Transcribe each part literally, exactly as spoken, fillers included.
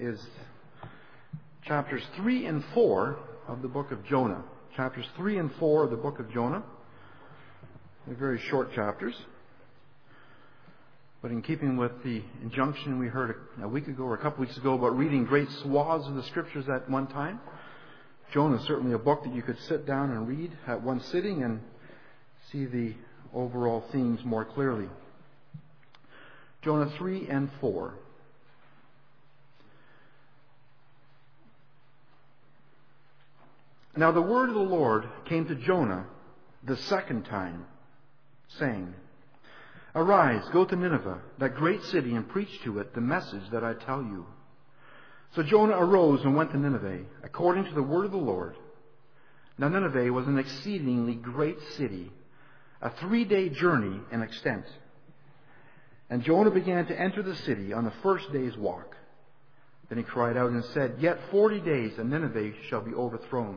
is chapters three and four of the book of Jonah. Chapters three and four of the book of Jonah. They're very short chapters. But in keeping with the injunction we heard a week ago or a couple weeks ago about reading great swaths of the Scriptures at one time, Jonah is certainly a book that you could sit down and read at one sitting and see the overall themes more clearly. Jonah three and four. Now the word of the Lord came to Jonah the second time, saying, Arise, go to Nineveh, that great city, and preach to it the message that I tell you. So Jonah arose and went to Nineveh, according to the word of the Lord. Now Nineveh was an exceedingly great city, a three-day journey in extent. And Jonah began to enter the city on the first day's walk. Then he cried out and said, Yet forty days, and Nineveh shall be overthrown.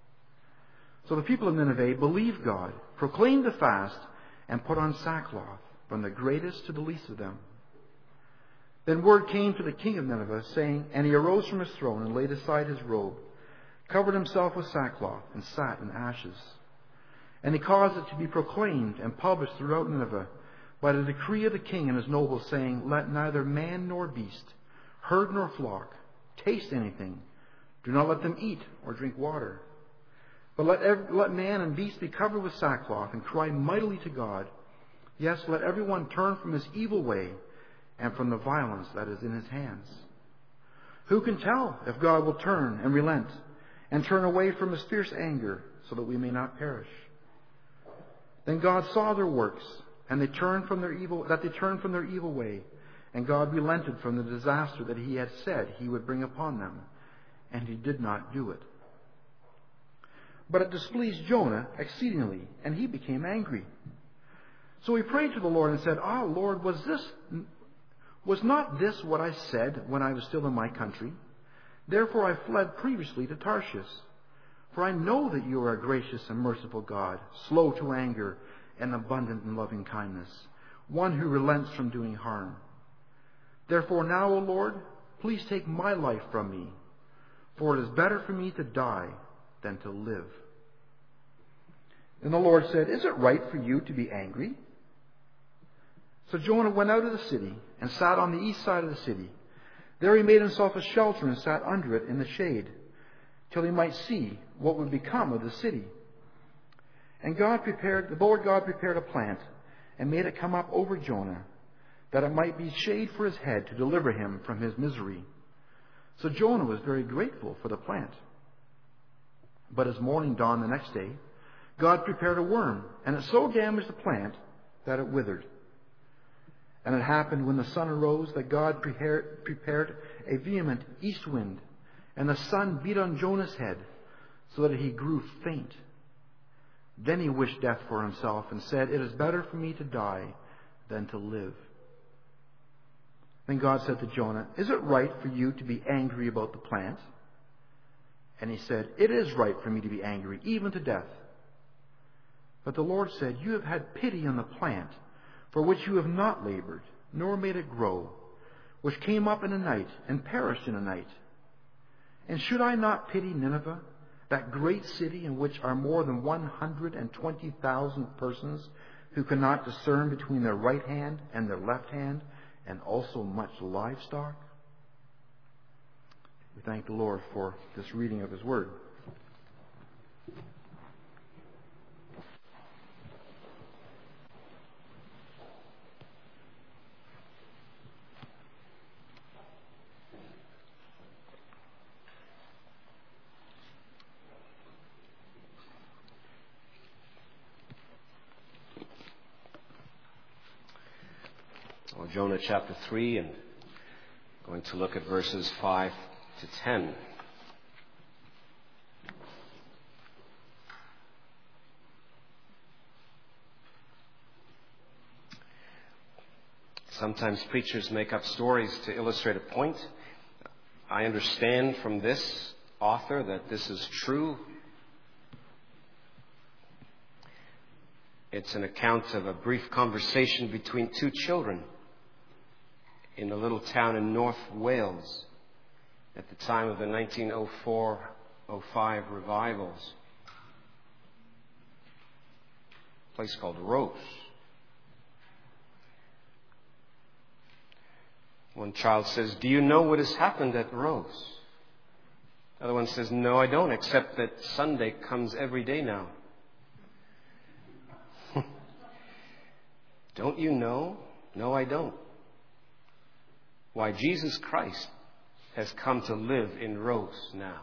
So the people of Nineveh believed God, proclaimed the fast, and put on sackcloth, from the greatest to the least of them. Then word came to the king of Nineveh, saying, And he arose from his throne and laid aside his robe, covered himself with sackcloth, and sat in ashes. And he caused it to be proclaimed and published throughout Nineveh by the decree of the king and his nobles, saying, Let neither man nor beast, herd nor flock, taste anything. Do not let them eat or drink water. But let, every, let man and beast be covered with sackcloth and cry mightily to God. Yes, let everyone turn from his evil way and from the violence that is in his hands. Who can tell if God will turn and relent and turn away from his fierce anger so that we may not perish? Then God saw their works, and they turned from their evil, that they turned from their evil way, and God relented from the disaster that he had said he would bring upon them, and he did not do it. But it displeased Jonah exceedingly, and he became angry. So he prayed to the Lord and said, Ah, Lord, was this, was not this what I said when I was still in my country? Therefore I fled previously to Tarshish. For I know that you are a gracious and merciful God, slow to anger and abundant in loving kindness, one who relents from doing harm. Therefore now, O Lord, please take my life from me, for it is better for me to die than to live. And the Lord said, Is it right for you to be angry? So Jonah went out of the city and sat on the east side of the city. There he made himself a shelter and sat under it in the shade, till he might see what would become of the city. And God prepared, the Lord God prepared a plant and made it come up over Jonah, that it might be shade for his head to deliver him from his misery. So Jonah was very grateful for the plant. But as morning dawned the next day, God prepared a worm, and it so damaged the plant that it withered. And it happened when the sun arose that God prepared, prepared a vehement east wind, and the sun beat on Jonah's head, so that he grew faint. Then he wished death for himself, and said, It is better for me to die than to live. Then God said to Jonah, Is it right for you to be angry about the plant? And he said, It is right for me to be angry, even to death. But the Lord said, You have had pity on the plant, for which you have not labored, nor made it grow, which came up in a night and perished in a night. And should I not pity Nineveh, that great city in which are more than one hundred and twenty thousand persons who cannot discern between their right hand and their left hand, and also much livestock? We thank the Lord for this reading of His Word. Well, Jonah chapter three, and going to look at verses five to ten. Sometimes preachers make up stories to illustrate a point. I understand from this author that this is true. It's an account of a brief conversation between two children in a little town in North Wales. at the time of the nineteen oh four oh five revivals. A place called Rose. One child says, "Do you know what has happened at Rose?" The other one says, "No, I don't, except that Sunday comes every day now." Don't you know? No, I don't. Why, Jesus Christ has come to live in Rose now.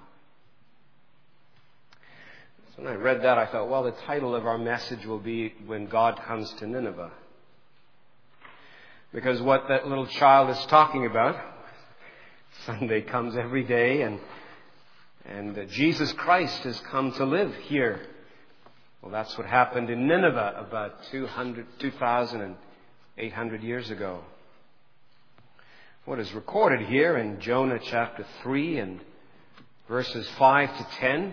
So when I read that, I thought, well, the title of our message will be When God Comes to Nineveh. Because what that little child is talking about, Sunday comes every day, and and uh, Jesus Christ has come to live here. Well, that's what happened in Nineveh about two thousand eight hundred years ago. What is recorded here in Jonah chapter three and verses five to ten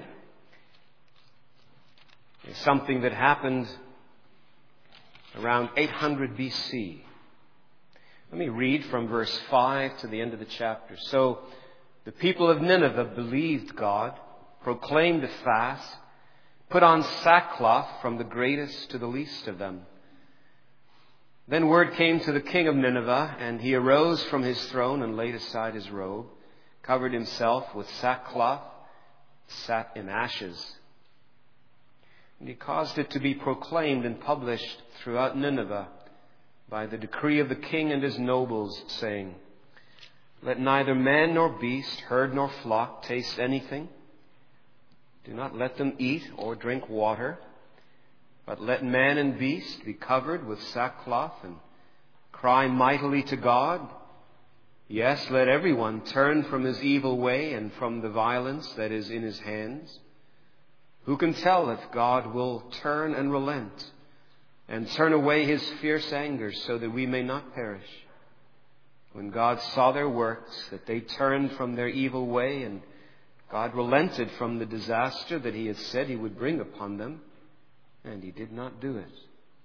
is something that happened around eight hundred B C. Let me read from verse five to the end of the chapter. So the people of Nineveh believed God, proclaimed a fast, put on sackcloth from the greatest to the least of them. Then word came to the king of Nineveh, and he arose from his throne and laid aside his robe, covered himself with sackcloth, sat in ashes. And he caused it to be proclaimed and published throughout Nineveh by the decree of the king and his nobles, saying, "Let neither man nor beast, herd nor flock taste anything. Do not let them eat or drink water, but let man and beast be covered with sackcloth and cry mightily to God. Yes, let everyone turn from his evil way and from the violence that is in his hands. Who can tell if God will turn and relent and turn away his fierce anger so that we may not perish? When God saw their works, that they turned from their evil way, and God relented from the disaster that he had said he would bring upon them, and he did not do it."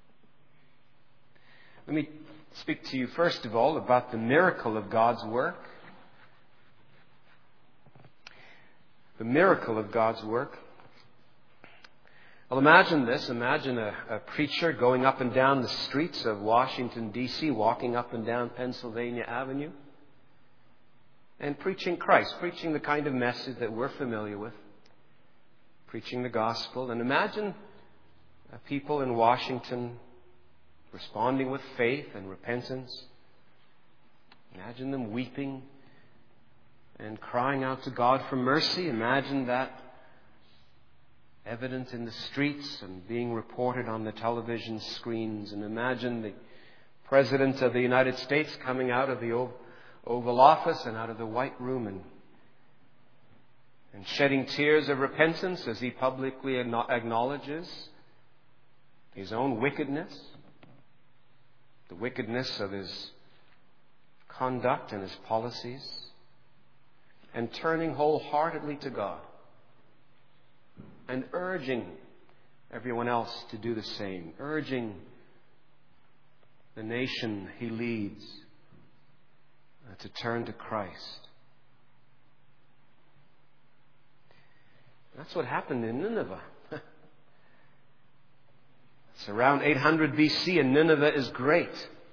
Let me speak to you first of all about the miracle of God's work. The miracle of God's work. Well, imagine this. Imagine a, a preacher going up and down the streets of Washington, D C, walking up and down Pennsylvania Avenue, and preaching Christ, preaching the kind of message that we're familiar with, preaching the gospel. And imagine uh, people in Washington responding with faith and repentance. Imagine them weeping and crying out to God for mercy. Imagine that evident in the streets and being reported on the television screens. And imagine the President of the United States coming out of the Oval Office and out of the White Room and, and shedding tears of repentance as he publicly acknowledges his own wickedness, the wickedness of his conduct and his policies, and turning wholeheartedly to God and urging everyone else to do the same, urging the nation he leads uh, to turn to Christ. That's what happened in Nineveh. It's around eight hundred B C, and Nineveh is great.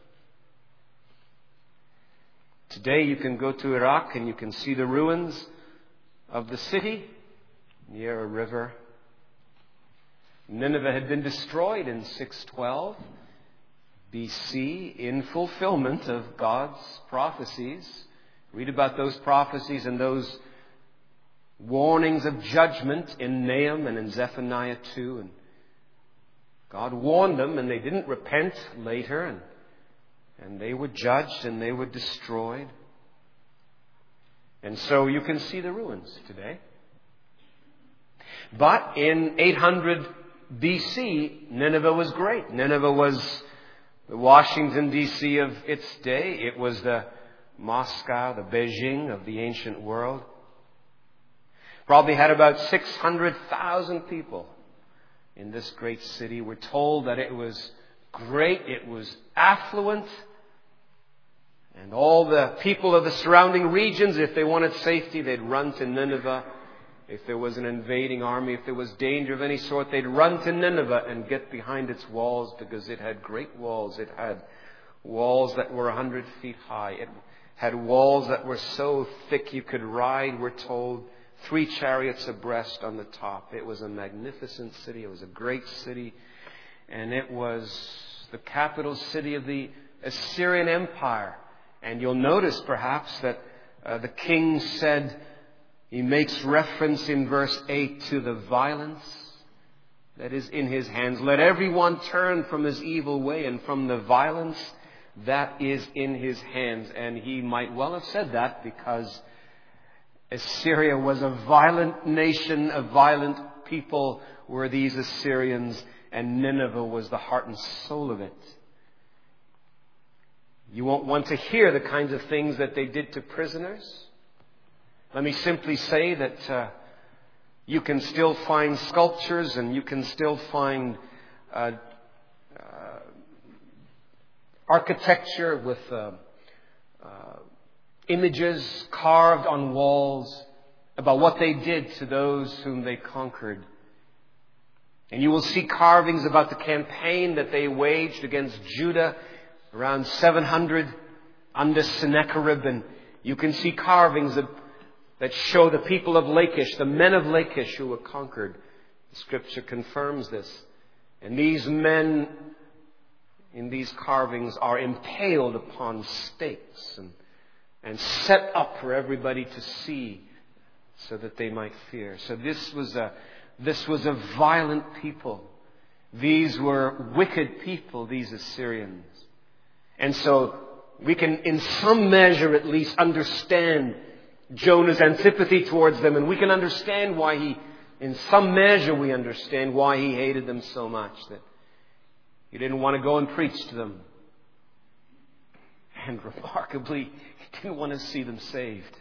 Today you can go to Iraq and you can see the ruins of the city near a river. Nineveh had been destroyed in six twelve B C in fulfillment of God's prophecies. Read about those prophecies and those warnings of judgment in Nahum and in Zephaniah two. And God warned them, and they didn't repent later, and, and they were judged and they were destroyed. And so you can see the ruins today. But in eight hundred B C, Nineveh was great. Nineveh was the Washington, D C of its day. It was the Moscow, the Beijing of the ancient world. Probably had about six hundred thousand people in this great city. We're told that it was great, it was affluent, And all the people of the surrounding regions, if they wanted safety, they'd run to Nineveh. If there was an invading army, if there was danger of any sort, they'd run to Nineveh and get behind its walls, because it had great walls. It had walls that were a hundred feet high. It had walls that were so thick you could ride, we're told, three chariots abreast on the top. It was a magnificent city. It was a great city. And it was the capital city of the Assyrian Empire. And you'll notice perhaps that uh, the king said, he makes reference in verse eight to the violence that is in his hands. Let everyone turn from his evil way and from the violence that is in his hands. And he might well have said that because Assyria was a violent nation, a violent people were these Assyrians, and Nineveh was the heart and soul of it. You won't want to hear the kinds of things that they did to prisoners. Let me simply say that uh, you can still find sculptures and you can still find uh, uh, architecture with uh, uh, images carved on walls about what they did to those whom they conquered. And you will see carvings about the campaign that they waged against Judah around seven hundred under Sennacherib. And you can see carvings that, that show the people of Lachish, the men of Lachish who were conquered. The Scripture confirms this. And these men in these carvings are impaled upon stakes and, and set up for everybody to see so that they might fear. So this was a, this was a violent people. These were wicked people, these Assyrians. And so we can, in some measure at least, understand Jonah's antipathy towards them. And we can understand why he, in some measure we understand why he hated them so much. That he didn't want to go and preach to them. And remarkably, he didn't want to see them saved.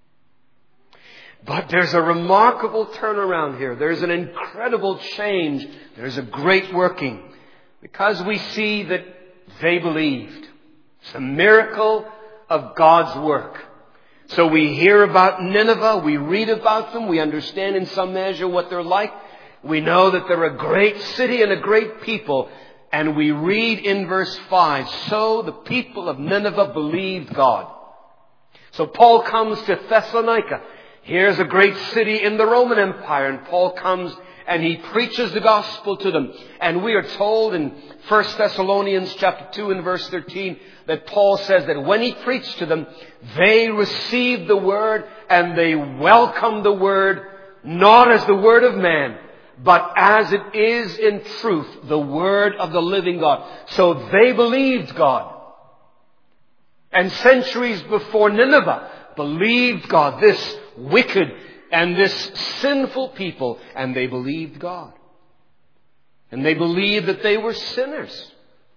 But there's a remarkable turnaround here. There's an incredible change. There's a great working. Because we see that they believed. It's a miracle of God's work. So we hear about Nineveh. We read about them. We understand in some measure what they're like. We know that they're a great city and a great people. And we read in verse five, so the people of Nineveh believed God. So Paul comes to Thessalonica. Here's a great city in the Roman Empire. And Paul comes and he preaches the gospel to them. And we are told in First Thessalonians chapter two and verse thirteen that Paul says that when he preached to them, they received the word and they welcomed the word, not as the word of man, but as it is in truth, the word of the living God. So they believed God. And centuries before Nineveh believed God, this wicked and this sinful people, and they believed God. And they believed that they were sinners.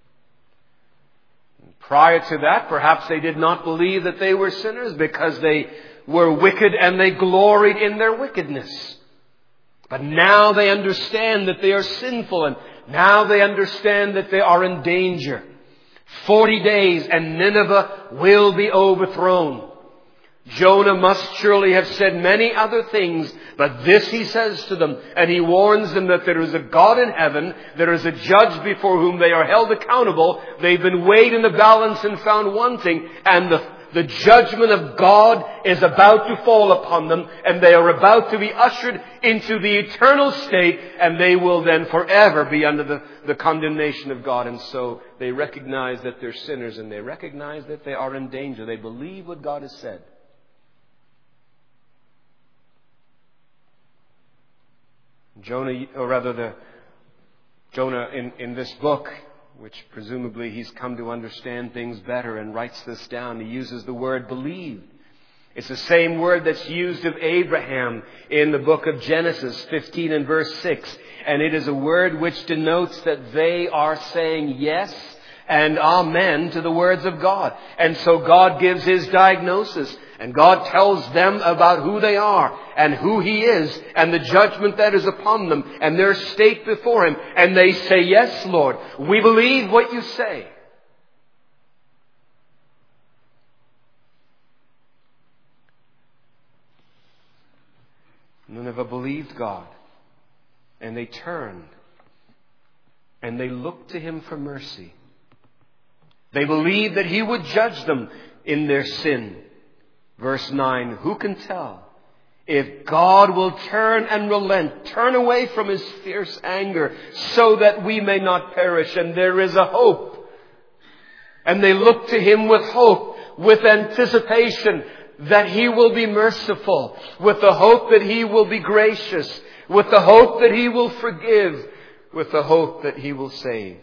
And prior to that, perhaps they did not believe that they were sinners because they were wicked and they gloried in their wickedness. But now they understand that they are sinful, and now they understand that they are in danger. Forty days and Nineveh will be overthrown. Jonah must surely have said many other things, but this he says to them, and he warns them that there is a God in heaven, there is a judge before whom they are held accountable. They've been weighed in the balance and found wanting, and the, the judgment of God is about to fall upon them, and they are about to be ushered into the eternal state, and they will then forever be under the, the condemnation of God. And so they recognize that they're sinners, and they recognize that they are in danger. They believe what God has said. Jonah, or rather the Jonah in, in this book, which presumably he's come to understand things better and writes this down. He uses the word believe. It's the same word that's used of Abraham in the book of Genesis fifteen and verse six. And it is a word which denotes that they are saying yes and amen to the words of God. And so God gives his diagnosis. And God tells them about who they are and who He is and the judgment that is upon them and their state before Him. And they say, yes, Lord, we believe what you say. Nineveh believed God. And they turned. And they looked to Him for mercy. They believed that He would judge them in their sin. Verse nine, who can tell if God will turn and relent, turn away from His fierce anger so that we may not perish? And there is a hope. And they look to Him with hope, with anticipation that He will be merciful, with the hope that He will be gracious, with the hope that He will forgive, with the hope that He will save.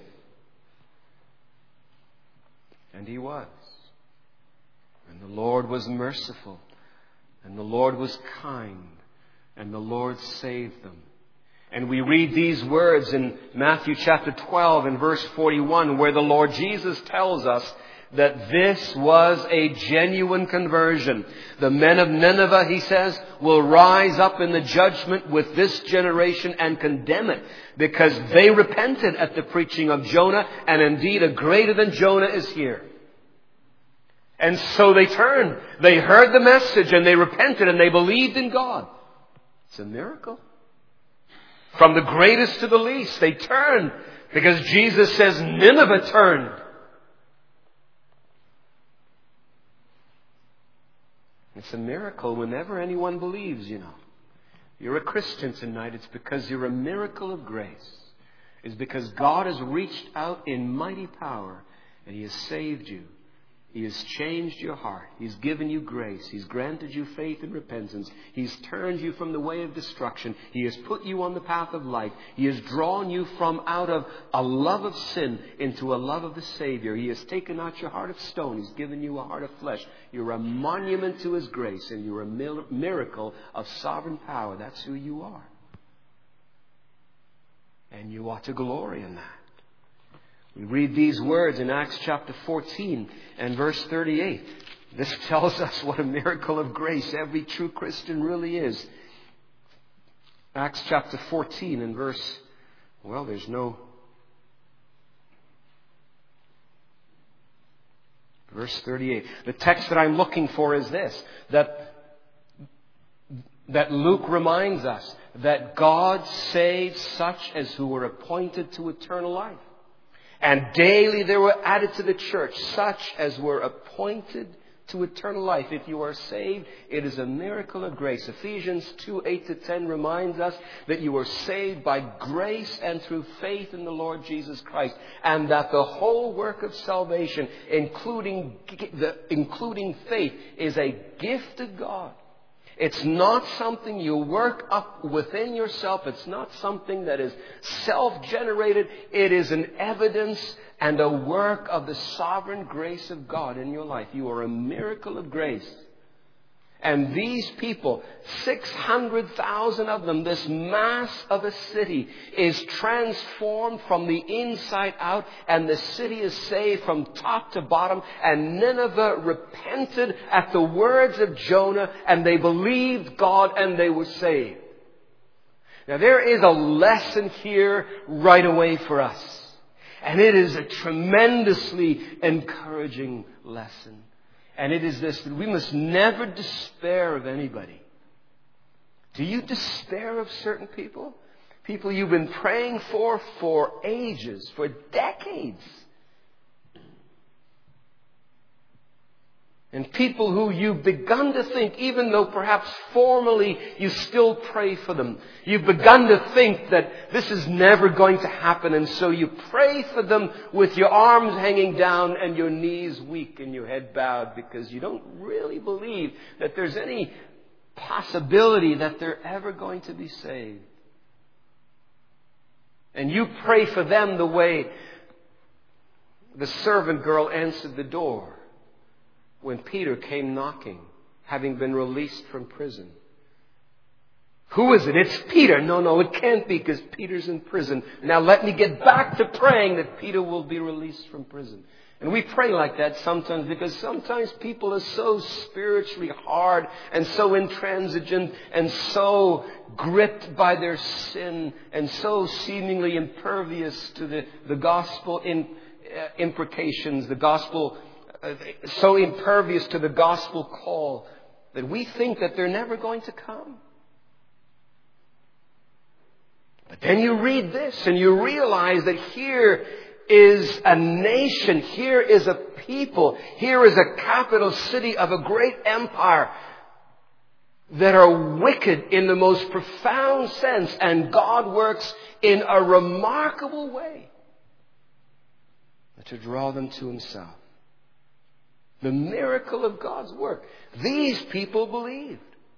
And He was. And the Lord was merciful. And the Lord was kind. And the Lord saved them. And we read these words in Matthew chapter twelve and verse forty-one, where the Lord Jesus tells us that this was a genuine conversion. The men of Nineveh, He says, will rise up in the judgment with this generation and condemn it, because they repented at the preaching of Jonah, and indeed a greater than Jonah is here. And so they turned. They heard the message and they repented and they believed in God. It's a miracle. From the greatest to the least, they turned, because Jesus says Nineveh turned. It's a miracle whenever anyone believes, you know. You're a Christian tonight, it's because you're a miracle of grace. It's because God has reached out in mighty power and He has saved you. He has changed your heart. He's given you grace. He's granted you faith and repentance. He's turned you from the way of destruction. He has put you on the path of life. He has drawn you from out of a love of sin into a love of the Savior. He has taken out your heart of stone. He's given you a heart of flesh. You're a monument to His grace, and you're a miracle of sovereign power. That's who you are. And you ought to glory in that. We read these words in Acts chapter fourteen and verse thirty-eight. This tells us what a miracle of grace every true Christian really is. Acts chapter fourteen and verse, well, there's no... Verse thirty-eight. The text that I'm looking for is this, that, that Luke reminds us that God saves such as who were appointed to eternal life. And daily there were added to the church such as were appointed to eternal life. If you are saved, it is a miracle of grace. Ephesians two, eight to ten reminds us that you are saved by grace and through faith in the Lord Jesus Christ. And that the whole work of salvation, including, the, including faith, is a gift of God. It's not something you work up within yourself. It's not something that is self-generated. It is an evidence and a work of the sovereign grace of God in your life. You are a miracle of grace. And these people, six hundred thousand of them, this mass of a city, is transformed from the inside out, and the city is saved from top to bottom. And Nineveh repented at the words of Jonah, and they believed God, and they were saved. Now there is a lesson here right away for us. And it is a tremendously encouraging lesson. And it is this, that we must never despair of anybody. Do you despair of certain people? People you've been praying for for ages, for decades. And people who you've begun to think, even though perhaps formally you still pray for them, you've begun to think that this is never going to happen, and so you pray for them with your arms hanging down and your knees weak and your head bowed, because you don't really believe that there's any possibility that they're ever going to be saved. And you pray for them the way the servant girl answered the door when Peter came knocking, having been released from prison. Who is it? It's Peter. No, no, it can't be, because Peter's in prison. Now let me get back to praying that Peter will be released from prison. And we pray like that sometimes, because sometimes people are so spiritually hard and so intransigent and so gripped by their sin and so seemingly impervious to the, the gospel in, uh, imprecations, the gospel Uh, so impervious to the gospel call, that we think that they're never going to come. But then you read this and you realize that here is a nation, here is a people, here is a capital city of a great empire that are wicked in the most profound sense, and God works in a remarkable way to draw them to Himself. The miracle of God's work. These people believed.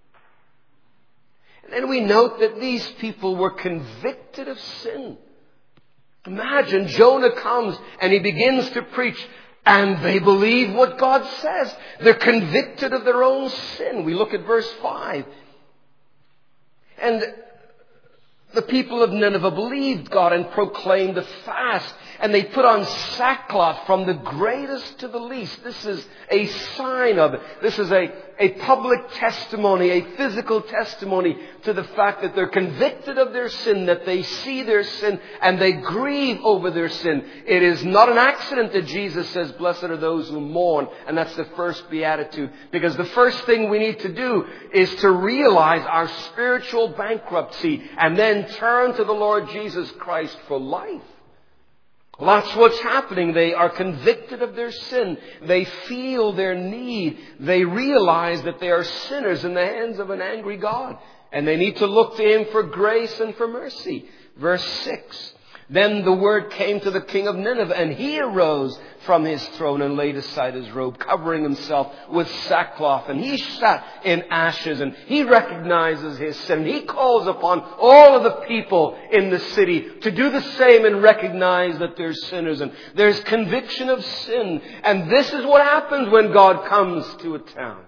And then we note that these people were convicted of sin. Imagine Jonah comes and he begins to preach, and they believe what God says. They're convicted of their own sin. We look at verse five. And the people of Nineveh believed God and proclaimed a fast. And they put on sackcloth from the greatest to the least. This is a sign of it. This is a, a public testimony, a physical testimony to the fact that they're convicted of their sin, that they see their sin, and they grieve over their sin. It is not an accident that Jesus says, blessed are those who mourn. And that's the first beatitude. Because the first thing we need to do is to realize our spiritual bankruptcy and then turn to the Lord Jesus Christ for life. Well, that's what's happening. They are convicted of their sin. They feel their need. They realize that they are sinners in the hands of an angry God. And they need to look to Him for grace and for mercy. Verse six. Then the word came to the king of Nineveh, and he arose from his throne and laid aside his robe, covering himself with sackcloth. And he sat in ashes, and he recognizes his sin. He calls upon all of the people in the city to do the same and recognize that they're sinners. And there's conviction of sin. And this is what happens when God comes to a town.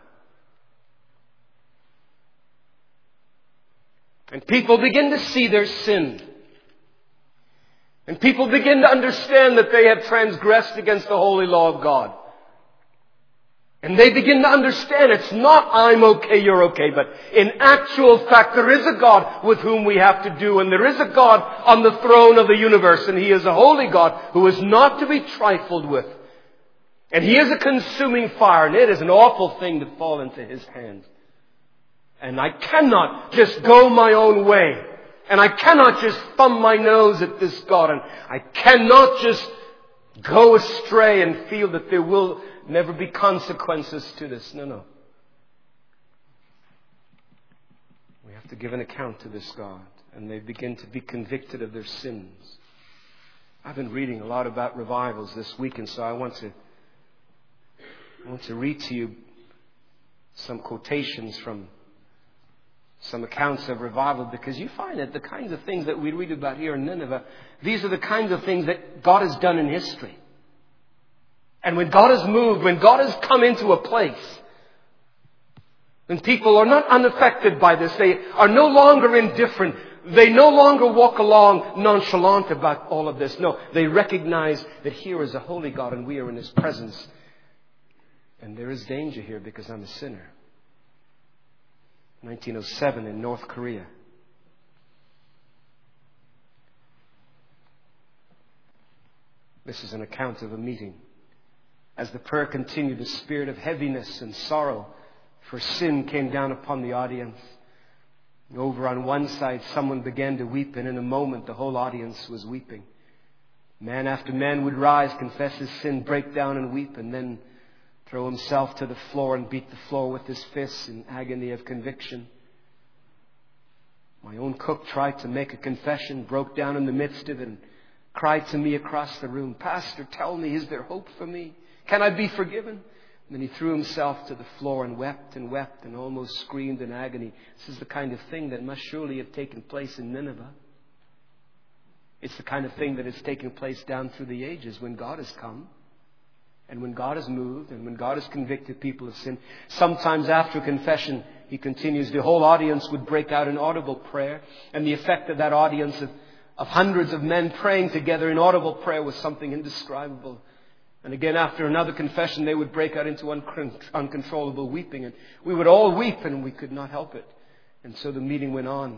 And people begin to see their sin. And people begin to understand that they have transgressed against the holy law of God. And they begin to understand it's not I'm okay, you're okay, but in actual fact there is a God with whom we have to do, and there is a God on the throne of the universe, and He is a holy God who is not to be trifled with. And He is a consuming fire, and it is an awful thing to fall into His hands. And I cannot just go my own way. And I cannot just thumb my nose at this God. And I cannot just go astray and feel that there will never be consequences to this. No, no. We have to give an account to this God. And they begin to be convicted of their sins. I've been reading a lot about revivals this week, and so I want to, I want to read to you some quotations from some accounts of revival, because you find that the kinds of things that we read about here in Nineveh, these are the kinds of things that God has done in history. And when God has moved, when God has come into a place, when people are not unaffected by this, they are no longer indifferent, they no longer walk along nonchalant about all of this. No, they recognize that here is a holy God and we are in His presence. And there is danger here because I'm a sinner. nineteen oh seven in North Korea. This is an account of a meeting. As the prayer continued, a spirit of heaviness and sorrow for sin came down upon the audience. Over on one side, someone began to weep, and in a moment, the whole audience was weeping. Man after man would rise, confess his sin, break down and weep, and then throw himself to the floor and beat the floor with his fists in agony of conviction. My own cook tried to make a confession, broke down in the midst of it, and cried to me across the room, Pastor, tell me, is there hope for me? Can I be forgiven? And then he threw himself to the floor and wept and wept and almost screamed in agony. This is the kind of thing that must surely have taken place in Nineveh. It's the kind of thing that has taken place down through the ages when God has come. And when God has moved and when God has convicted people of sin, sometimes after confession, he continues, the whole audience would break out in audible prayer. And the effect of that audience of, of hundreds of men praying together in audible prayer was something indescribable. And again, after another confession, they would break out into un- uncontrollable weeping. And we would all weep and we could not help it. And so the meeting went on.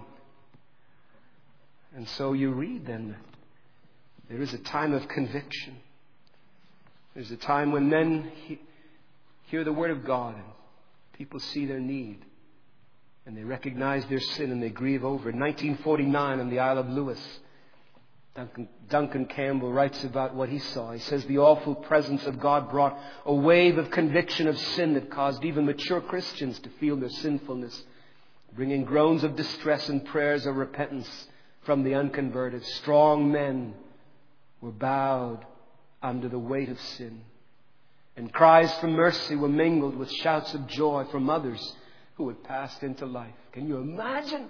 And so you read then, there is a time of conviction. There's a time when men he- hear the Word of God and people see their need. And they recognize their sin and they grieve over it. In nineteen forty-nine on the Isle of Lewis, Duncan, Duncan Campbell writes about what he saw. He says, the awful presence of God brought a wave of conviction of sin that caused even mature Christians to feel their sinfulness, bringing groans of distress and prayers of repentance from the unconverted. Strong men were bowed under the weight of sin, and cries for mercy were mingled with shouts of joy from others who had passed into life. Can you imagine?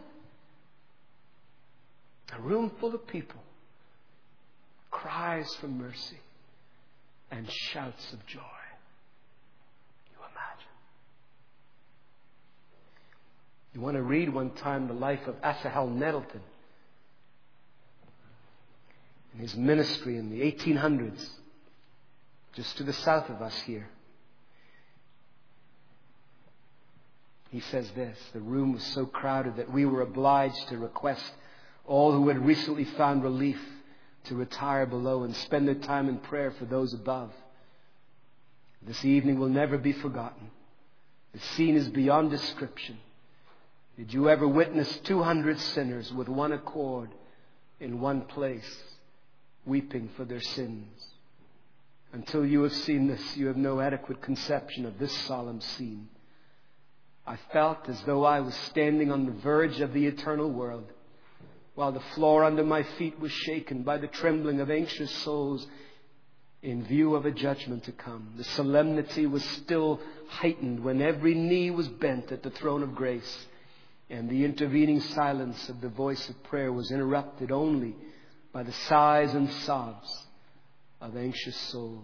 A room full of people, cries for mercy and shouts of joy. You imagine? You want to read one time the life of Asahel Nettleton and his ministry in the eighteen hundreds, just to the south of us here. He says this: the room was so crowded that we were obliged to request all who had recently found relief to retire below and spend their time in prayer for those above. This evening will never be forgotten. The scene is beyond description. Did you ever witness two hundred sinners with one accord in one place, weeping for their sins? Until you have seen this, you have no adequate conception of this solemn scene. I felt as though I was standing on the verge of the eternal world, while the floor under my feet was shaken by the trembling of anxious souls in view of a judgment to come. The solemnity was still heightened when every knee was bent at the throne of grace, and the intervening silence of the voice of prayer was interrupted only by the sighs and sobs of anxious souls.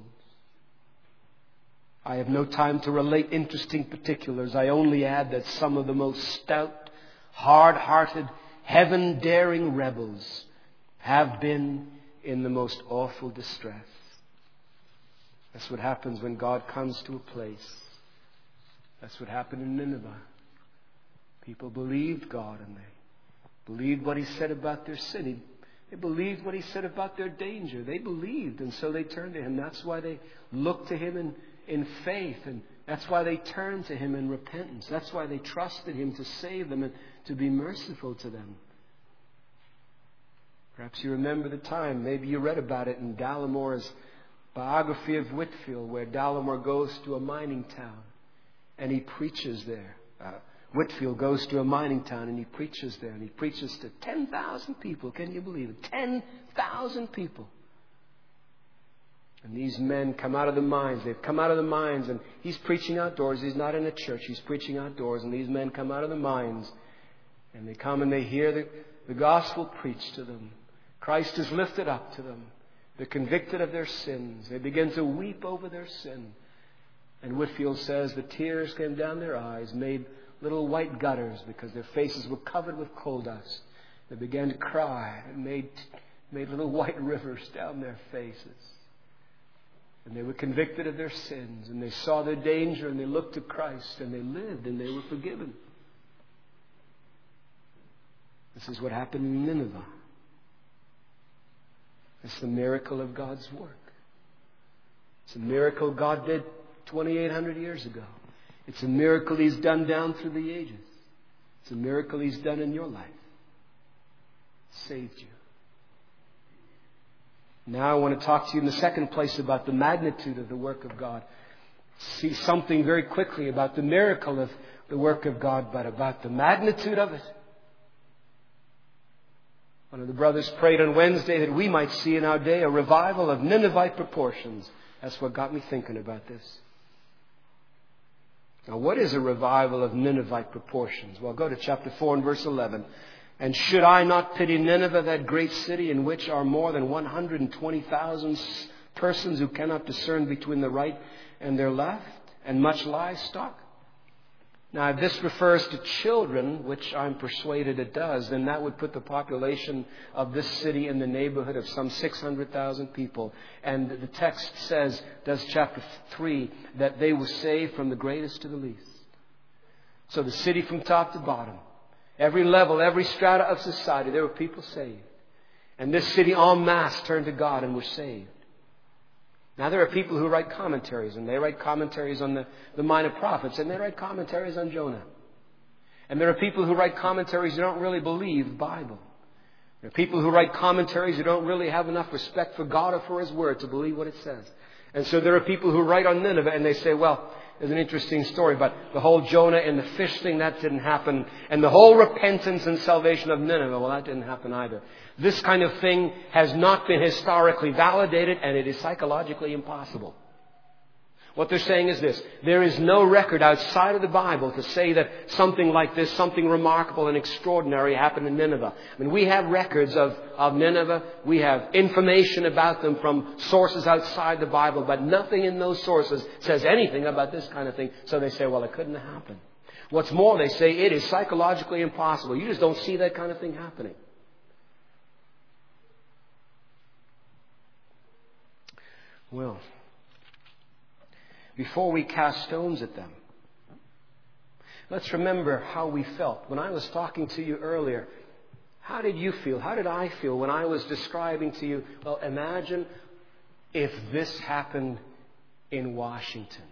I have no time to relate interesting particulars. I only add that some of the most stout, hard-hearted, heaven-daring rebels have been in the most awful distress. That's what happens when God comes to a place. That's what happened in Nineveh. People believed God, and they believed what He said about their sin. They believed what He said about their danger. They believed, and so they turned to Him. That's why they looked to Him in, in faith, and that's why they turned to Him in repentance. That's why they trusted Him to save them and to be merciful to them. Perhaps you remember the time, maybe you read about it in Dallamore's biography of Whitefield, where Dallamore goes to a mining town and he preaches there. Uh, Whitefield goes to a mining town and he preaches there, and he preaches to ten thousand people. Can you believe it? ten thousand people. And these men come out of the mines. They've come out of the mines, and he's preaching outdoors. He's not in a church. He's preaching outdoors. And these men come out of the mines, and they come and they hear the, the gospel preached to them. Christ is lifted up to them. They're convicted of their sins. They begin to weep over their sin. And Whitefield says the tears came down their eyes, made little white gutters because their faces were covered with coal dust. They began to cry and made, made little white rivers down their faces. And they were convicted of their sins, and they saw their danger, and they looked to Christ, and they lived, and they were forgiven. This is what happened in Nineveh. It's the miracle of God's work. It's a miracle God did twenty-eight hundred years ago. It's a miracle He's done down through the ages. It's a miracle He's done in your life. Saved you. Now I want to talk to you in the second place about the magnitude of the work of God. See something very quickly about the miracle of the work of God, but about the magnitude of it. One of the brothers prayed on Wednesday that we might see in our day a revival of Ninevite proportions. That's what got me thinking about this. Now, what is a revival of Ninevite proportions? Well, go to chapter four and verse eleven. And should I not pity Nineveh, that great city in which are more than one hundred twenty thousand persons who cannot discern between the right and their left, and much livestock? Now, if this refers to children, which I'm persuaded it does, then that would put the population of this city in the neighborhood of some six hundred thousand people. And the text says, does chapter three, that they were saved from the greatest to the least. So the city from top to bottom, every level, every strata of society, there were people saved. And this city en masse turned to God and were saved. Now, there are people who write commentaries, and they write commentaries on the, the Minor Prophets, and they write commentaries on Jonah. And there are people who write commentaries who don't really believe the Bible. There are people who write commentaries who don't really have enough respect for God or for His Word to believe what it says. And so there are people who write on Nineveh and they say, well, there's an interesting story, but the whole Jonah and the fish thing, that didn't happen. And the whole repentance and salvation of Nineveh, well, that didn't happen either. This kind of thing has not been historically validated, and it is psychologically impossible. What they're saying is this: there is no record outside of the Bible to say that something like this, something remarkable and extraordinary happened in Nineveh. I mean, we have records of, of Nineveh. We have information about them from sources outside the Bible, but nothing in those sources says anything about this kind of thing. So they say, well, it couldn't have happened. What's more, they say it is psychologically impossible. You just don't see that kind of thing happening. Well, before we cast stones at them, let's remember how we felt. When I was talking to you earlier, how did you feel? How did I feel when I was describing to you, well, imagine if this happened in Washington.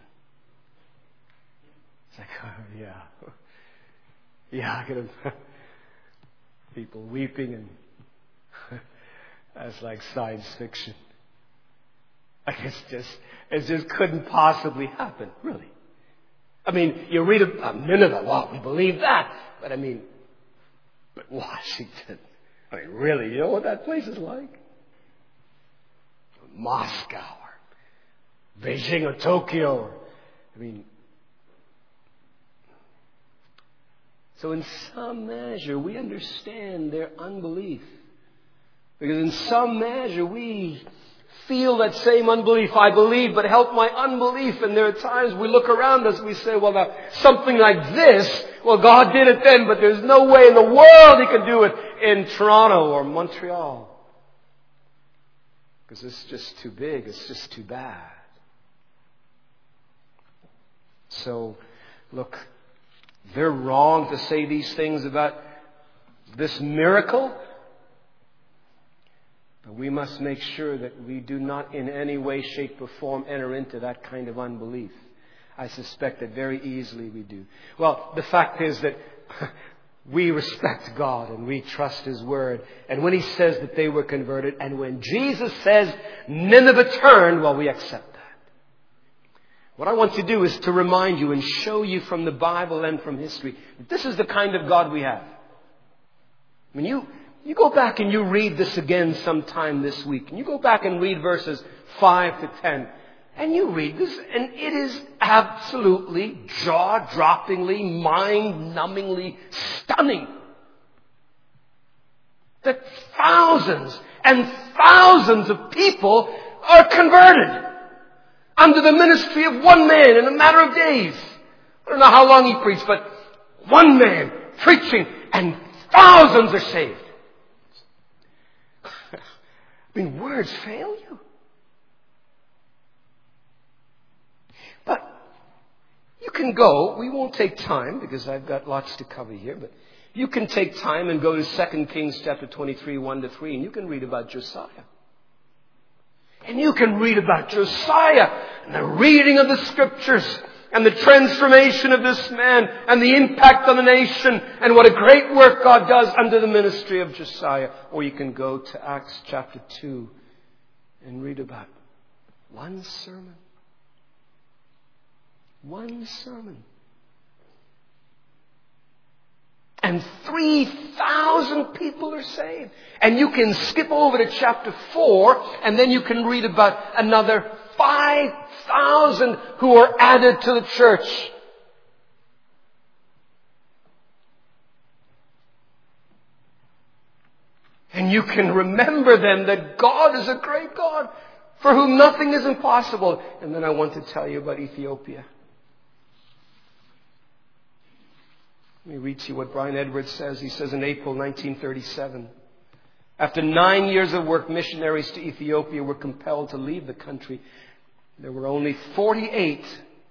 It's like, oh, yeah. Yeah, I could have people weeping, and that's like science fiction. Like it's just, it just couldn't possibly happen, really. I mean, you read about Nineveh, wow, we believe that. But I mean, but Washington, I mean, really, you know what that place is like? Moscow, or Beijing, or Tokyo. Or, I mean, so in some measure, we understand their unbelief. Because in some measure, we feel that same unbelief. I believe, but help my unbelief. And there are times we look around us and we say, well, now, something like this, well, God did it then, but there's no way in the world He could do it in Toronto or Montreal. Because it's just too big. It's just too bad. So, look, they're wrong to say these things about this miracle. But we must make sure that we do not in any way, shape, or form enter into that kind of unbelief. I suspect that very easily we do. Well, the fact is that we respect God and we trust His Word. And when He says that they were converted, and when Jesus says Nineveh turned, well, we accept that. What I want to do is to remind you and show you from the Bible and from history that this is the kind of God we have. I mean, you... You go back and you read this again sometime this week. And you go back and read verses five to ten. And you read this, and it is absolutely jaw-droppingly, mind-numbingly stunning that thousands and thousands of people are converted under the ministry of one man in a matter of days. I don't know how long he preached, but one man preaching and thousands are saved. I mean, words fail you. But you can go. We won't take time because I've got lots to cover here. But you can take time and go to Second Kings chapter twenty-three, one to three, and you can read about Josiah. And you can read about Josiah and the reading of the Scriptures and the transformation of this man and the impact on the nation and what a great work God does under the ministry of Josiah. Or you can go to Acts chapter two and read about one sermon. One sermon. And three thousand people are saved. And you can skip over to chapter four and then you can read about another five thousand who are added to the church. And you can remember then that God is a great God for whom nothing is impossible. And then I want to tell you about Ethiopia. Let me read to you what Brian Edwards says. He says in April nineteen thirty-seven, after nine years of work, missionaries to Ethiopia were compelled to leave the country. There were only forty-eight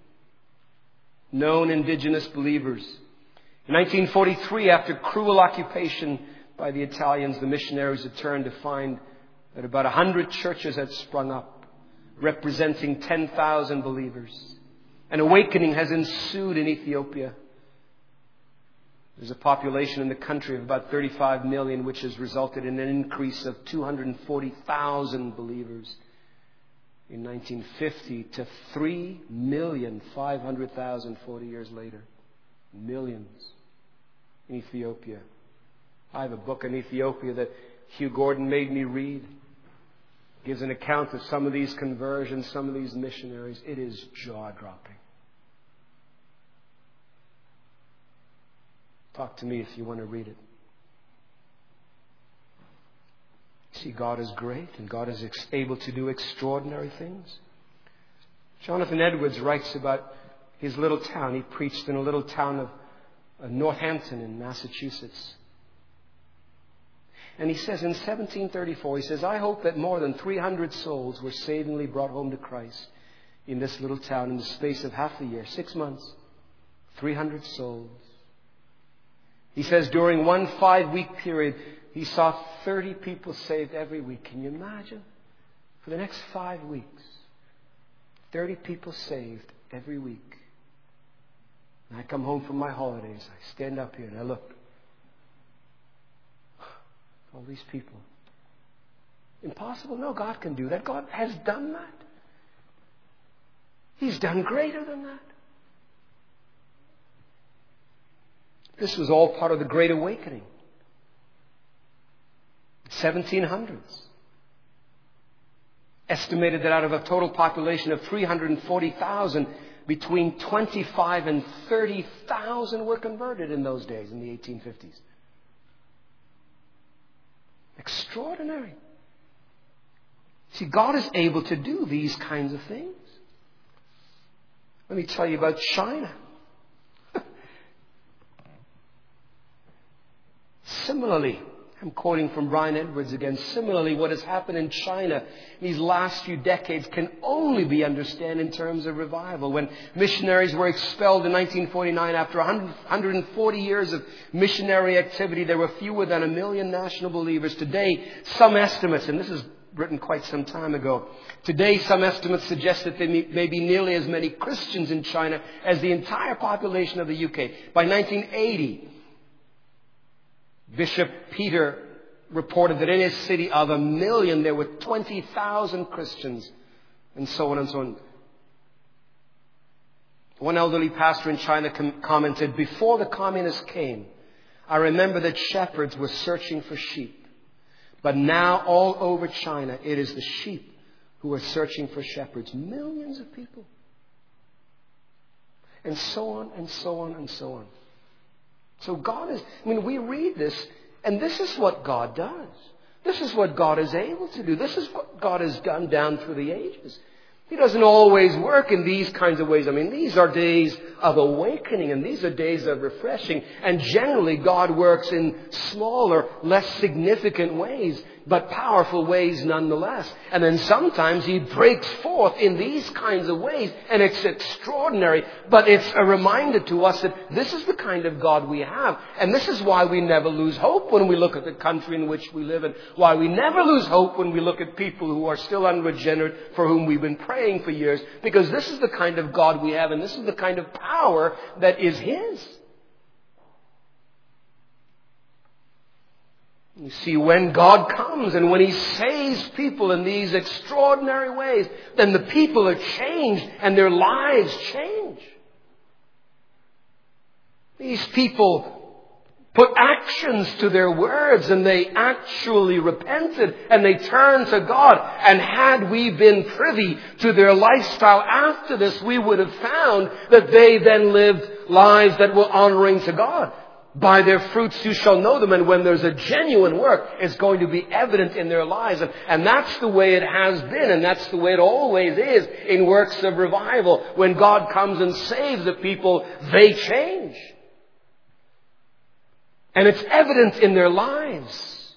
known indigenous believers. In nineteen forty-three, after cruel occupation by the Italians, the missionaries returned to find that about one hundred churches had sprung up, representing ten thousand believers. An awakening has ensued in Ethiopia. There's a population in the country of about thirty-five million, which has resulted in an increase of two hundred forty thousand believers in nineteen fifty to three million five hundred thousand forty years later. Millions in Ethiopia. I have a book in Ethiopia that Hugh Gordon made me read. It gives an account of some of these conversions, some of these missionaries. It is jaw-dropping. Talk to me if you want to read it. See, God is great and God is ex- able to do extraordinary things. Jonathan Edwards writes about his little town. He preached in a little town of uh, Northampton in Massachusetts. And he says in seventeen thirty-four, he says, I hope that more than three hundred souls were savingly brought home to Christ in this little town in the space of half a year, six months, three hundred souls. He says during one five-week period, he saw thirty people saved every week. Can you imagine? For the next five weeks, thirty people saved every week. And I come home from my holidays. I stand up here and I look. All these people. Impossible? No, God can do that. God has done that. He's done greater than that. This was all part of the Great Awakening. seventeen hundreds. Estimated that out of a total population of three hundred forty thousand, between twenty-five and thirty thousand were converted in those days, in the eighteen fifties. Extraordinary. See, God is able to do these kinds of things. Let me tell you about China. Similarly, I'm quoting from Brian Edwards again. Similarly, what has happened in China these last few decades can only be understood in terms of revival. When missionaries were expelled in nineteen forty-nine, after one hundred forty years of missionary activity, there were fewer than a million national believers. Today, some estimates, and this is written quite some time ago, today some estimates suggest that there may be nearly as many Christians in China as the entire population of the U K. By nineteen eighty, Bishop Peter reported that in his city of a million there were twenty thousand Christians, and so on and so on. One elderly pastor in China com- commented, before the communists came, I remember that shepherds were searching for sheep. But now all over China, it is the sheep who are searching for shepherds. Millions of people. And so on and so on and so on. So God is, I mean, we read this, and this is what God does. This is what God is able to do. This is what God has done down through the ages. He doesn't always work in these kinds of ways. I mean, these are days of awakening, and these are days of refreshing. And generally, God works in smaller, less significant ways, but powerful ways nonetheless. And then sometimes He breaks forth in these kinds of ways, and it's extraordinary. But it's a reminder to us that this is the kind of God we have. And this is why we never lose hope when we look at the country in which we live in. Why we never lose hope when we look at people who are still unregenerate, for whom we've been praying for years. Because this is the kind of God we have, and this is the kind of power that is His. You see, when God comes and when He saves people in these extraordinary ways, then the people are changed and their lives change. These people put actions to their words, and they actually repented and they turned to God. And had we been privy to their lifestyle after this, we would have found that they then lived lives that were honoring to God. By their fruits you shall know them. And when there's a genuine work, it's going to be evident in their lives. And, and that's the way it has been, and that's the way it always is in works of revival. When God comes and saves the people, they change. And it's evident in their lives.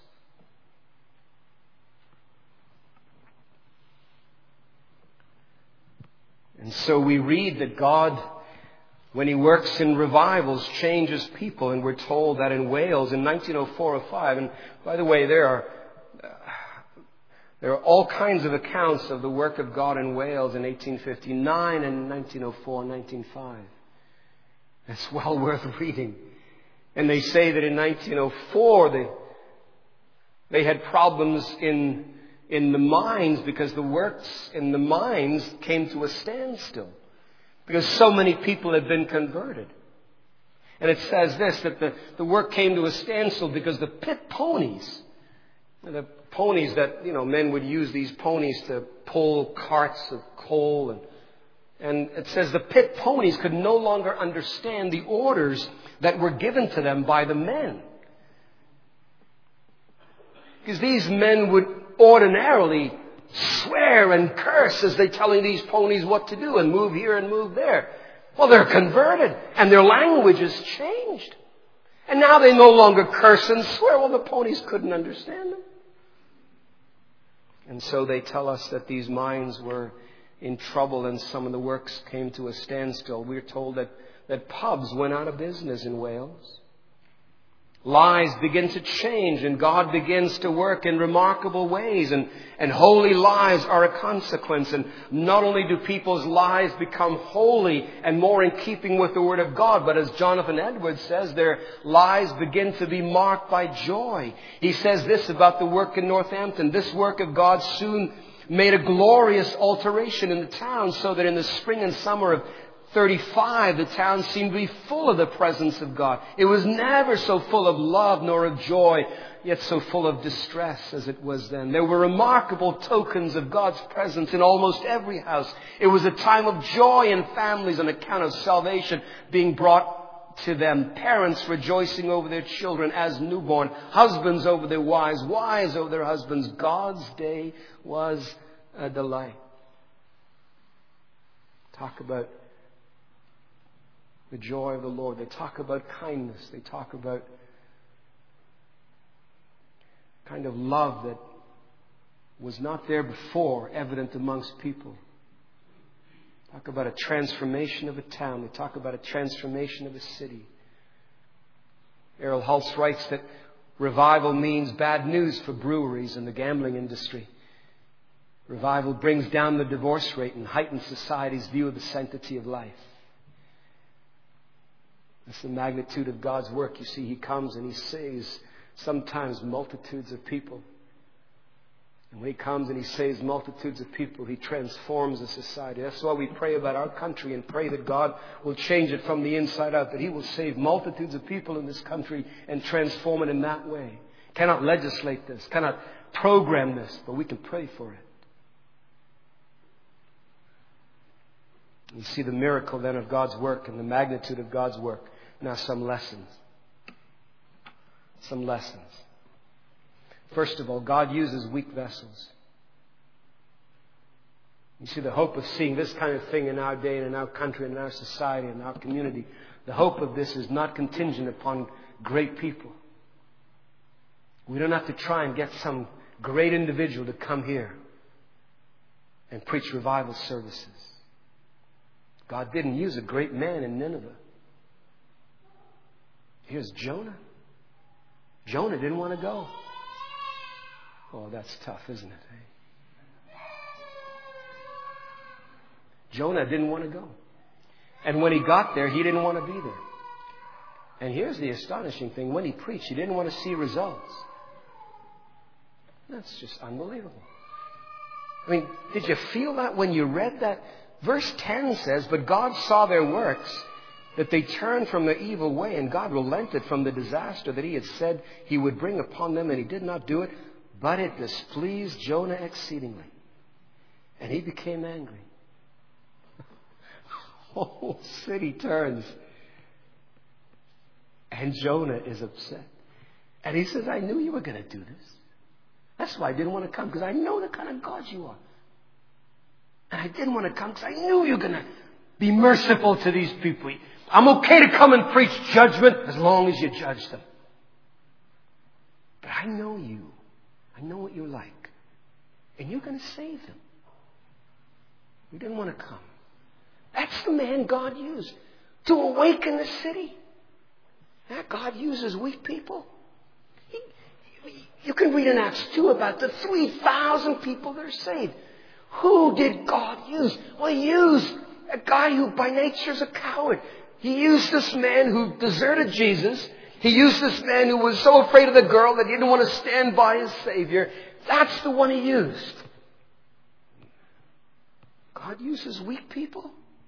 And so we read that God, when He works in revivals, changes people. And we're told that in Wales in nineteen oh four or five. And by the way, there are uh, there are all kinds of accounts of the work of God in Wales in eighteen fifty-nine and nineteen oh four and nineteen oh five. It's well worth reading. And they say that in nineteen oh four they, they had problems in, in the mines because the works in the mines came to a standstill. Because so many people had been converted. And it says this, that the, the work came to a standstill because the pit ponies, the ponies that, you know, men would use these ponies to pull carts of coal. And, and it says the pit ponies could no longer understand the orders that were given to them by the men. Because these men would ordinarily swear and curse as they're telling these ponies what to do and move here and move there. Well, they're converted and their language has changed. And now they no longer curse and swear. Well, the ponies couldn't understand them. And so they tell us that these mines were in trouble and some of the works came to a standstill. We're told that, that pubs went out of business in Wales. Lives begin to change and God begins to work in remarkable ways, and, and holy lives are a consequence. And not only do people's lives become holy and more in keeping with the Word of God, but as Jonathan Edwards says, their lives begin to be marked by joy. He says this about the work in Northampton: this work of God soon made a glorious alteration in the town, so that in the spring and summer of thirty-five, the town seemed to be full of the presence of God. It was never so full of love nor of joy, yet so full of distress as it was then. There were remarkable tokens of God's presence in almost every house. It was a time of joy in families on account of salvation being brought to them. Parents rejoicing over their children as newborn. Husbands over their wives. Wives over their husbands. God's day was a delight. Talk about the joy of the Lord. They talk about kindness. They talk about kind of love that was not there before, evident amongst people. Talk about a transformation of a town. They talk about a transformation of a city. Errol Hulse writes that revival means bad news for breweries and the gambling industry. Revival brings down the divorce rate and heightens society's view of the sanctity of life. That's the magnitude of God's work. You see, He comes and He saves sometimes multitudes of people. And when He comes and He saves multitudes of people, He transforms a society. That's why we pray about our country and pray that God will change it from the inside out, that He will save multitudes of people in this country and transform it in that way. Cannot legislate this, cannot program this, but we can pray for it. You see the miracle then of God's work and the magnitude of God's work. Now some lessons. Some lessons. First of all, God uses weak vessels. You see, the hope of seeing this kind of thing in our day and in our country and in our society and our community, the hope of this is not contingent upon great people. We don't have to try and get some great individual to come here and preach revival services. God didn't use a great man in Nineveh. Here's Jonah. Jonah didn't want to go. Oh, that's tough, isn't it? Eh? Jonah didn't want to go. And when he got there, he didn't want to be there. And here's the astonishing thing. When he preached, he didn't want to see results. That's just unbelievable. I mean, did you feel that when you read that? Verse ten says, but God saw their works, that they turned from their evil way, and God relented from the disaster that He had said He would bring upon them, and He did not do it. But it displeased Jonah exceedingly, and he became angry. The whole city turns, and Jonah is upset. And he says, I knew you were going to do this. That's why I didn't want to come, because I know the kind of God you are. And I didn't want to come because I knew you were going to be merciful to these people. I'm okay to come and preach judgment as long as you judge them. But I know you. I know what you're like. And you're going to save them. You didn't want to come. That's the man God used to awaken the city. Yeah, God uses weak people. He, you can read in Acts two about the three thousand people that are saved. Who did God use? Well, He used a guy who by nature is a coward. He used this man who deserted Jesus. He used this man who was so afraid of the girl that he didn't want to stand by his Savior. That's the one he used. God uses weak people.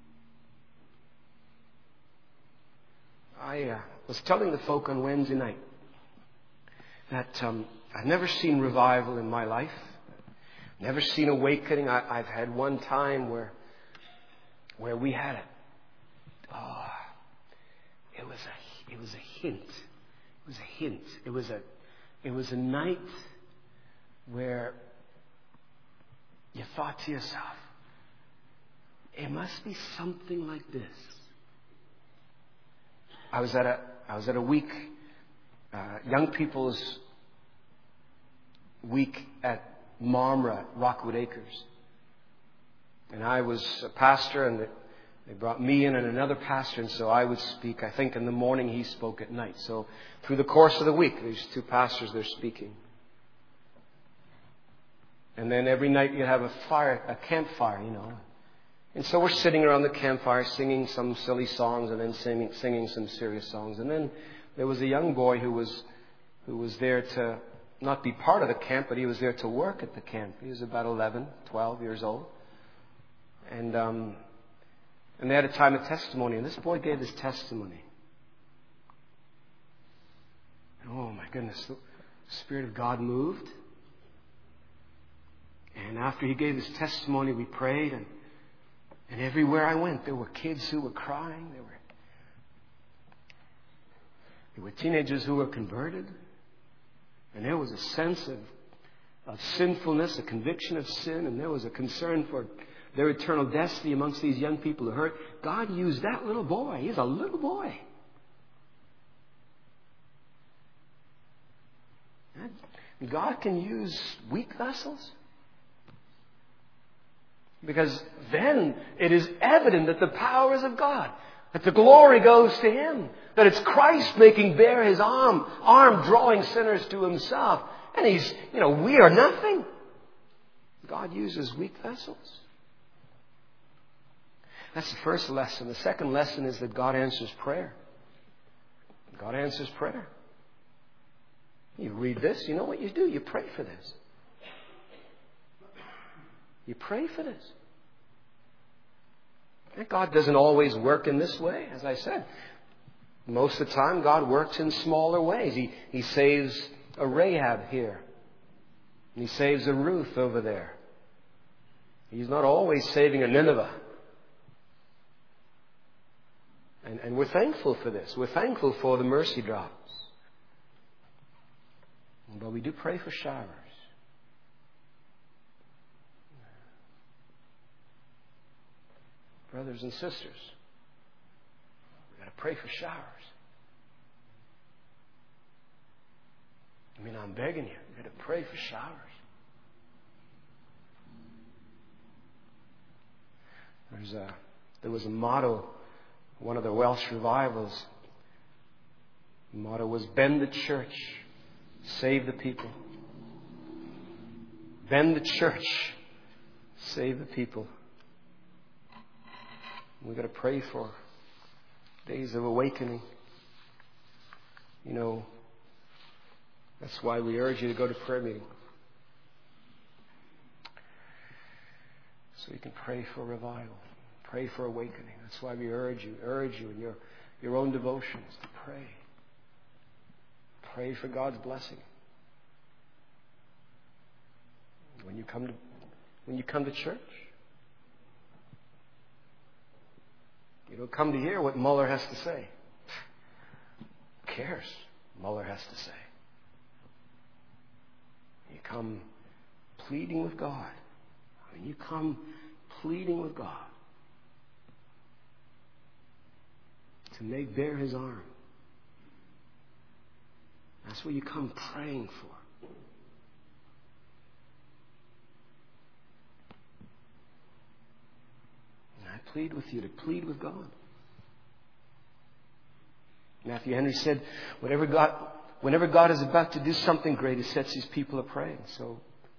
I uh, was telling the folk on Wednesday night that um, I've never seen revival in my life. Never seen awakening. I, I've had one time where where we had it. Oh, it was a it was a hint. It was a hint. It was a it was a night where you thought to yourself, it must be something like this. I was at a I was at a week, uh, young people's week at Marmara, Rockwood Acres. And I was a pastor, and they brought me in and another pastor, and so I would speak. I think in the morning, he spoke at night. So through the course of the week, there's two pastors there speaking. And then every night you'd have a fire, a campfire, you know. And so we're sitting around the campfire singing some silly songs and then singing, singing some serious songs. And then there was a young boy who was who was there to not be part of the camp, but he was there to work at the camp. He was about eleven, twelve years old. And um, and they had a time of testimony. And this boy gave his testimony. And oh my goodness, the Spirit of God moved. And after he gave his testimony, we prayed, and And everywhere I went, there were kids who were crying. There were, there were teenagers who were converted. And there was a sense of, of sinfulness, a conviction of sin, and there was a concern for their eternal destiny amongst these young people who heard. God used that little boy. He's a little boy. And God can use weak vessels. Because then it is evident that the power is of God. That the glory goes to Him. That it's Christ making bare His arm, arm drawing sinners to Himself. And He's, you know, we are nothing. God uses weak vessels. That's the first lesson. The second lesson is that God answers prayer. God answers prayer. You read this, you know what you do? You pray for this. You pray for this. And God doesn't always work in this way, as I said. Most of the time, God works in smaller ways. He, he saves a Rahab here. And He saves a Ruth over there. He's not always saving a Nineveh. And, and we're thankful for this. We're thankful for the mercy drops. But we do pray for showers. Brothers and sisters, we've got to pray for showers. I mean, I'm begging you, you've got to pray for showers. There's a, there was a motto, one of the Welsh revivals. The motto was, bend the church, save the people. Bend the church, save the people. We've got to pray for days of awakening. You know, that's why we urge you to go to prayer meeting. So you can pray for revival. Pray for awakening. That's why we urge you, urge you in your, your own devotions to pray. Pray for God's blessing. When you come to, when you come to church, you don't come to hear what Mueller has to say. Who cares what Mueller has to say? You come pleading with God. I mean, you come pleading with God to make bare His arm. That's what you come praying for. And I plead with you to plead with God. Matthew Henry said, whatever God, whenever God is about to do something great, He sets His people a praying. So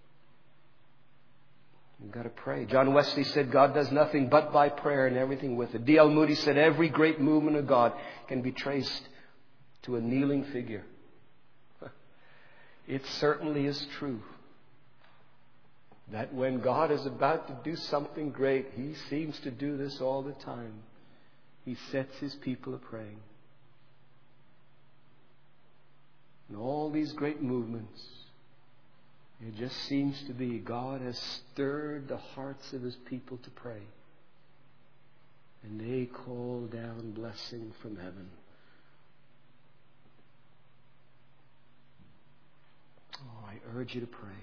you've got to pray. John Wesley said, God does nothing but by prayer and everything with it. D L Moody said, every great movement of God can be traced to a kneeling figure. It certainly is true that when God is about to do something great, He seems to do this all the time. He sets His people a praying. And all these great movements, it just seems to be God has stirred the hearts of His people to pray. And they call down blessing from heaven. Oh, I urge you to pray.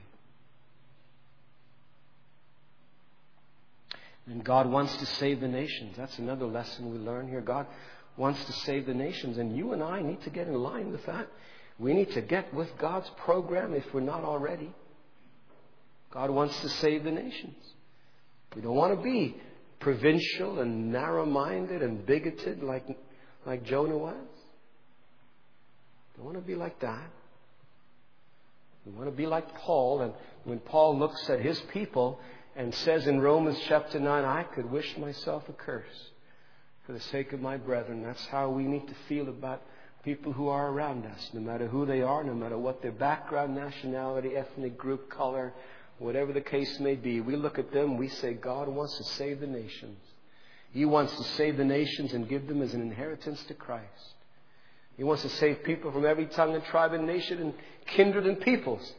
And God wants to save the nations. That's another lesson we learn here. God wants to save the nations. And you and I need to get in line with that. We need to get with God's program if we're not already. God wants to save the nations. We don't want to be provincial and narrow-minded and bigoted like, like Jonah was. We don't want to be like that. We want to be like Paul. And when Paul looks at his people and says in Romans chapter nine, I could wish myself a curse for the sake of my brethren. That's how we need to feel about people who are around us, no matter who they are, no matter what their background, nationality, ethnic group, color, whatever the case may be. We look at them, we say, God wants to save the nations. He wants to save the nations and give them as an inheritance to Christ. He wants to save people from every tongue and tribe and nation and kindred and peoples.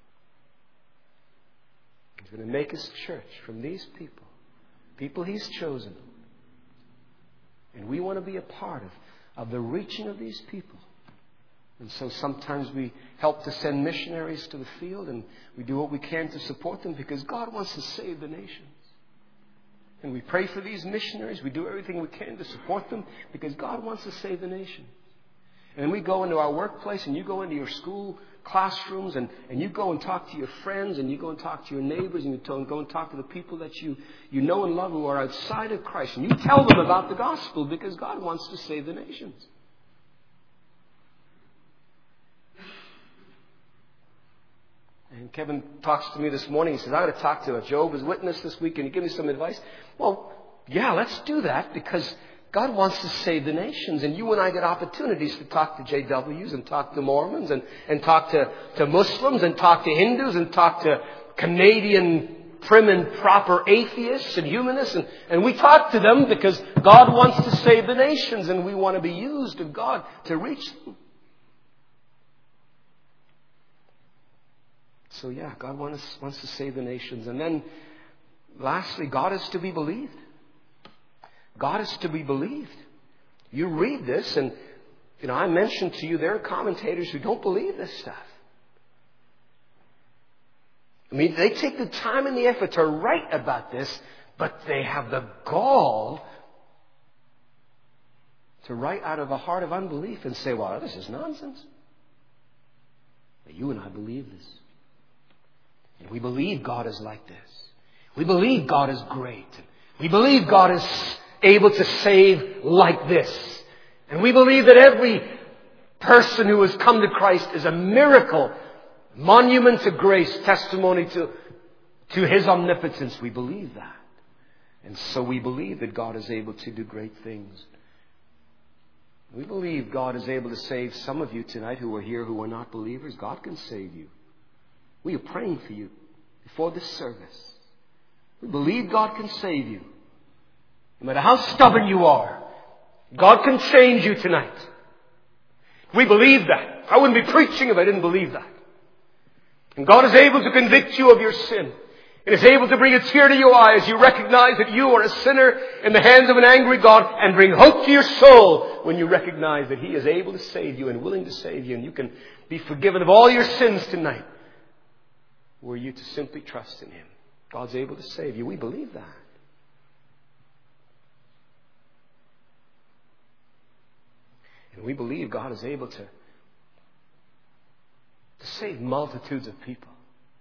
He's going to make His church from these people, people He's chosen. And we want to be a part of, of the reaching of these people. And so sometimes we help to send missionaries to the field, and we do what we can to support them because God wants to save the nations. And we pray for these missionaries. We do everything we can to support them because God wants to save the nations. And we go into our workplace, and you go into your school classrooms, and, and you go and talk to your friends, and you go and talk to your neighbors, and you go and talk to the people that you, you know and love who are outside of Christ. And you tell them about the gospel because God wants to save the nations. And Kevin talks to me this morning. He says, I got to talk to a Jehovah's Witness this week. Can you give me some advice? Well, yeah, let's do that because God wants to save the nations. And you and I get opportunities to talk to J Ws and talk to Mormons and, and talk to, to Muslims and talk to Hindus and talk to Canadian prim and proper atheists and humanists. And, and we talk to them because God wants to save the nations and we want to be used of God to reach them. So yeah, God wants, wants to save the nations. And then lastly, God is to be believed. God is to be believed. You read this and, you know, I mentioned to you there are commentators who don't believe this stuff. I mean, they take the time and the effort to write about this, but they have the gall to write out of a heart of unbelief and say, well, this is nonsense. But you and I believe this. And we believe God is like this. We believe God is great. We believe God is able to save like this. And we believe that every person who has come to Christ is a miracle, monument to grace, testimony to, to His omnipotence. We believe that. And so we believe that God is able to do great things. We believe God is able to save some of you tonight who are here who are not believers. God can save you. We are praying for you before this service. We believe God can save you. No matter how stubborn you are, God can change you tonight. We believe that. I wouldn't be preaching if I didn't believe that. And God is able to convict you of your sin. And is able to bring a tear to your eye as you recognize that you are a sinner in the hands of an angry God, and bring hope to your soul when you recognize that He is able to save you and willing to save you, and you can be forgiven of all your sins tonight. Were you to simply trust in Him. God's able to save you. We believe that. And we believe God is able to, to save multitudes of people.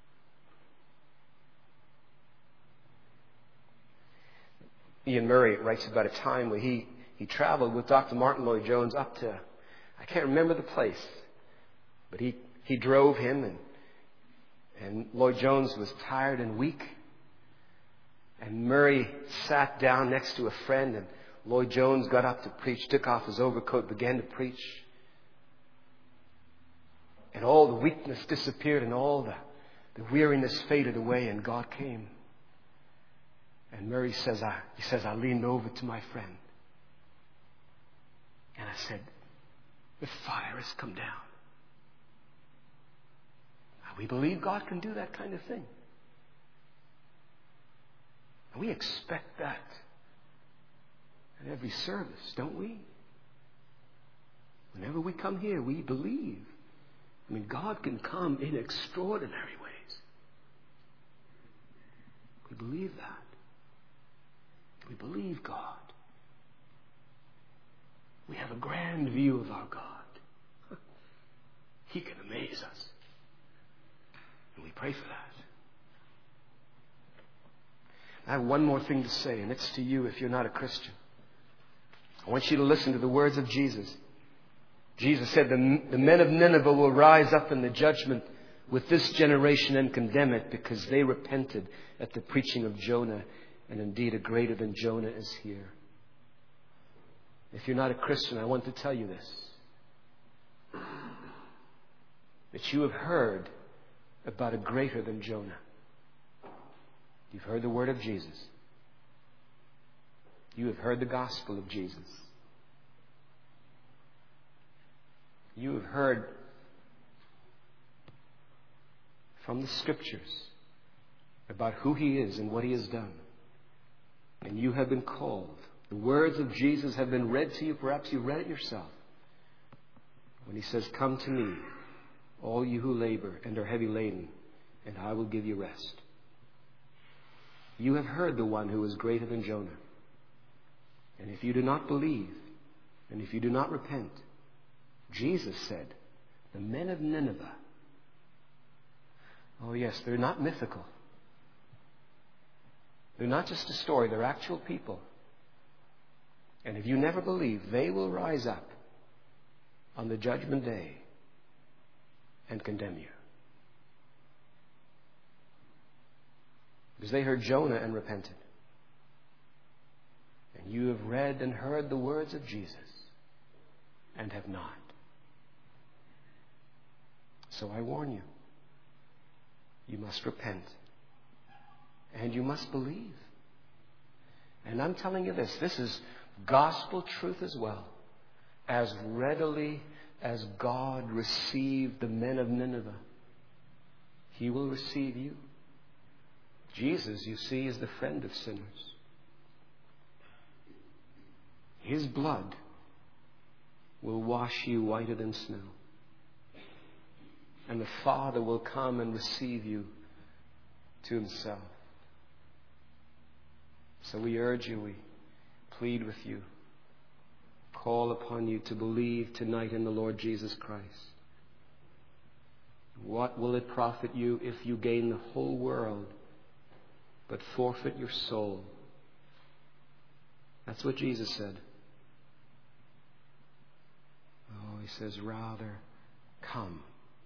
Ian Murray writes about a time where he, he traveled with Doctor Martin Lloyd-Jones up to, I can't remember the place, but he, he drove him, and And Lloyd-Jones was tired and weak. And Murray sat down next to a friend, and Lloyd-Jones got up to preach, took off his overcoat, began to preach. And all the weakness disappeared and all the, the weariness faded away and God came. And Murray says, I, he says, I leaned over to my friend. And I said, the fire has come down. Now, we believe God can do that kind of thing. And we expect that at every service, don't we? Whenever we come here, we believe. I mean, God can come in extraordinary ways. We believe that. We believe God. We have a grand view of our God. He can amaze us. And we pray for that. I have one more thing to say, and it's to you if you're not a Christian. I want you to listen to the words of Jesus. Jesus said, the, the men of Nineveh will rise up in the judgment with this generation and condemn it because they repented at the preaching of Jonah. And indeed, a greater than Jonah is here. If you're not a Christian, I want to tell you this. That you have heard about a greater than Jonah. You've heard the word of Jesus. You have heard the gospel of Jesus. You have heard from the Scriptures about who He is and what He has done. And you have been called. The words of Jesus have been read to you. Perhaps you read it yourself. When He says, come to me, all you who labor and are heavy laden, and I will give you rest. You have heard the one who is greater than Jonah. And if you do not believe, and if you do not repent, Jesus said, the men of Nineveh, oh yes, they're not mythical. They're not just a story, they're actual people. And if you never believe, they will rise up on the judgment day and condemn you. Because they heard Jonah and repented. And you have read and heard the words of Jesus and have not. So I warn you, you must repent. And you must believe. And I'm telling you this, this is gospel truth as well. As readily as God received the men of Nineveh, He will receive you. Jesus, you see, is the friend of sinners. His blood will wash you whiter than snow. And the Father will come and receive you to Himself. So we urge you, we plead with you, call upon you to believe tonight in the Lord Jesus Christ. What will it profit you if you gain the whole world but forfeit your soul? That's what Jesus said. Oh, He says, rather come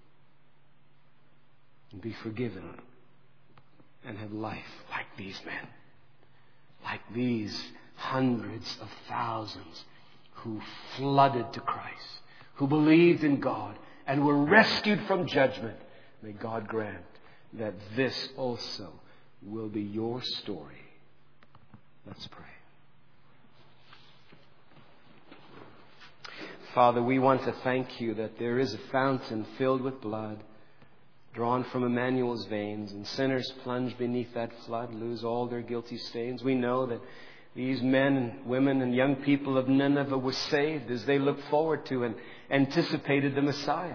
and be forgiven and have life like these men. Like these hundreds of thousands who flooded to Christ, who believed in God and were rescued from judgment. May God grant that this also will be your story. Let's pray. Father, we want to thank you that there is a fountain filled with blood drawn from Emmanuel's veins, and sinners plunge beneath that flood, lose all their guilty stains. We know that these men and women and young people of Nineveh were saved as they looked forward to and anticipated the Messiah.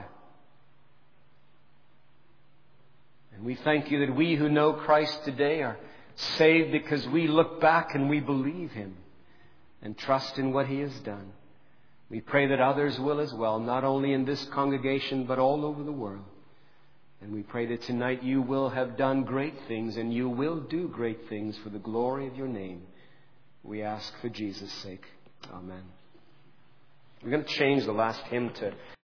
And we thank you that we who know Christ today are saved because we look back and we believe Him and trust in what He has done. We pray that others will as well, not only in this congregation but all over the world. And we pray that tonight you will have done great things and you will do great things for the glory of your name. We ask for Jesus' sake. Amen. We're going to change the last hymn to